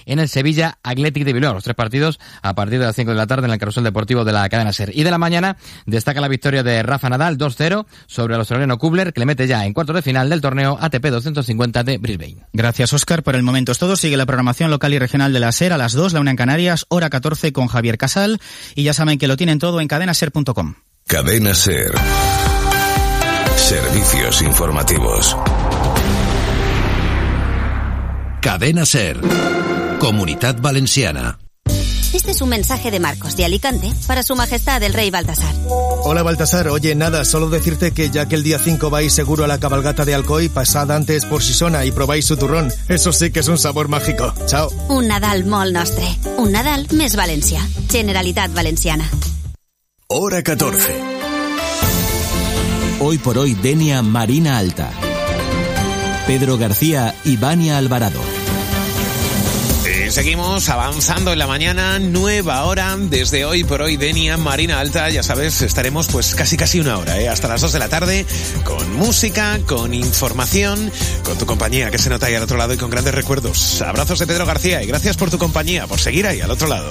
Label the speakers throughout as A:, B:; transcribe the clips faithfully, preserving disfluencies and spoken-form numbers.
A: en el Sevilla Athletic de Bilbao. Los tres partidos a partir de las cinco de la tarde en el carrusel deportivo de la cadena SER. Y de la mañana destaca la victoria de Rafa Nadal dos cero sobre el australiano Kubler, que le mete ya en cuartos de final del torneo A T P doscientos cincuenta de Brisbane.
B: Gracias, Óscar. Por el momento es todo. Sigue la programación local y regional de la SER a las dos, la una en Canarias, hora catorce con Javier Casal. Y ya saben que lo tienen todo en cadena ser punto com.
C: Cadena SER. Servicios informativos. Cadena SER. Comunitat Valenciana.
D: Este es un mensaje de Marcos de Alicante para Su Majestad el Rey Baltasar.
E: Hola Baltasar, oye, nada, solo decirte que ya que el día cinco vais seguro a la cabalgata de Alcoy, pasad antes por Sisona y probáis su turrón. Eso sí que es un sabor mágico. Chao.
D: Un Nadal molt nostre. Un Nadal més València. Generalitat Valenciana.
C: Hora catorce.
F: Hoy por hoy Denia Marina Alta. Pedro García y Vania Alvarado.
G: Y seguimos avanzando en la mañana, nueva hora, desde Hoy por Hoy Denia Marina Alta, ya sabes, estaremos pues casi casi una hora, ¿eh? Hasta las dos de la tarde, con música, con información, con tu compañía que se nota ahí al otro lado y con grandes recuerdos. Abrazos de Pedro García y gracias por tu compañía, por seguir ahí al otro lado.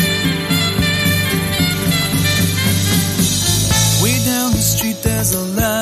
H: There's a light.